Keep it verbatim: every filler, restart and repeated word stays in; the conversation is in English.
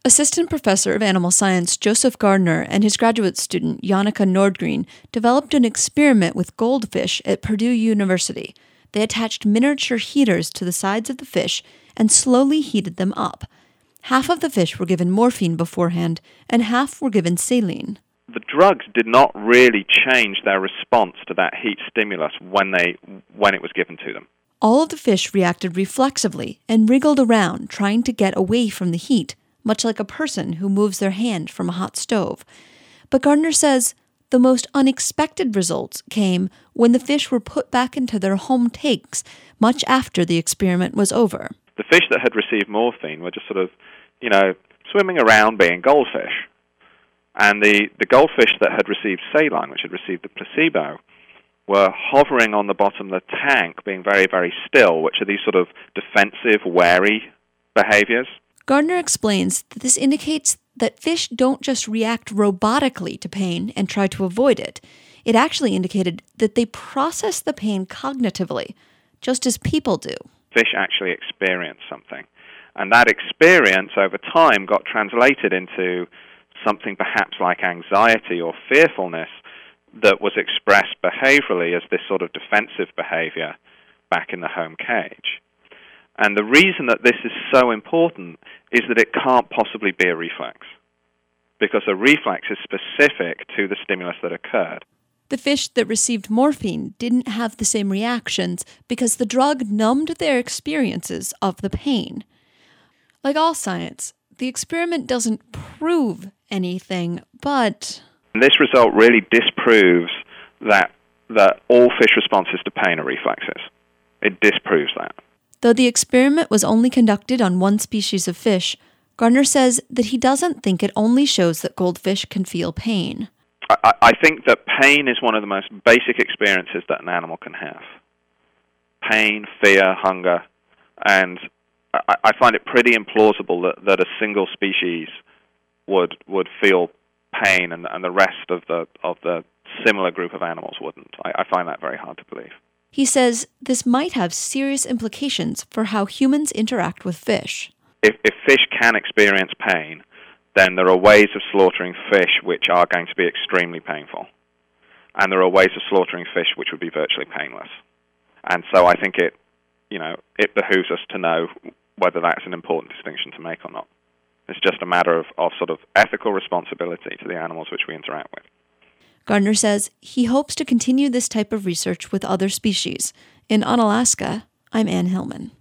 Assistant Professor of Animal Science Joseph Gardner and his graduate student Jannica Nordgreen developed an experiment with goldfish at Purdue University. They attached miniature heaters to the sides of the fish and slowly heated them up. Half of the fish were given morphine beforehand, and half were given saline. The drugs did not really change their response to that heat stimulus when they when it was given to them. All of the fish reacted reflexively and wriggled around, trying to get away from the heat, much like a person who moves their hand from a hot stove. But Gardner says the most unexpected results came when the fish were put back into their home tanks much after the experiment was over. The fish that had received morphine were just sort of, you know, swimming around being goldfish. And the, the goldfish that had received saline, which had received the placebo, were hovering on the bottom of the tank, being very, very still, which are these sort of defensive, wary behaviors. Gardner explains that this indicates that fish don't just react robotically to pain and try to avoid it. It actually indicated that they process the pain cognitively, just as people do. Fish actually experience something. And that experience over time got translated into something perhaps like anxiety or fearfulness that was expressed behaviorally as this sort of defensive behavior back in the home cage. And the reason that this is so important is that it can't possibly be a reflex, because a reflex is specific to the stimulus that occurred. The fish that received morphine didn't have the same reactions because the drug numbed their experiences of the pain. Like all science, the experiment doesn't prove anything, but... This result really disproves that, that all fish responses to pain are reflexes. It disproves that. Though the experiment was only conducted on one species of fish, Gardner says that he doesn't think it only shows that goldfish can feel pain. I, I think that pain is one of the most basic experiences that an animal can have. Pain, fear, hunger, and I, I find it pretty implausible that, that a single species would would feel pain and, and the rest of the of the similar group of animals wouldn't. I, I find that very hard to believe. He says this might have serious implications for how humans interact with fish. If, if fish can experience pain, then there are ways of slaughtering fish which are going to be extremely painful. And there are ways of slaughtering fish which would be virtually painless. And so I think it, you know, it behooves us to know whether that's an important distinction to make or not. It's just a matter of, of sort of ethical responsibility to the animals which we interact with. Gardner says he hopes to continue this type of research with other species. In Unalaska, I'm Anne Hillman.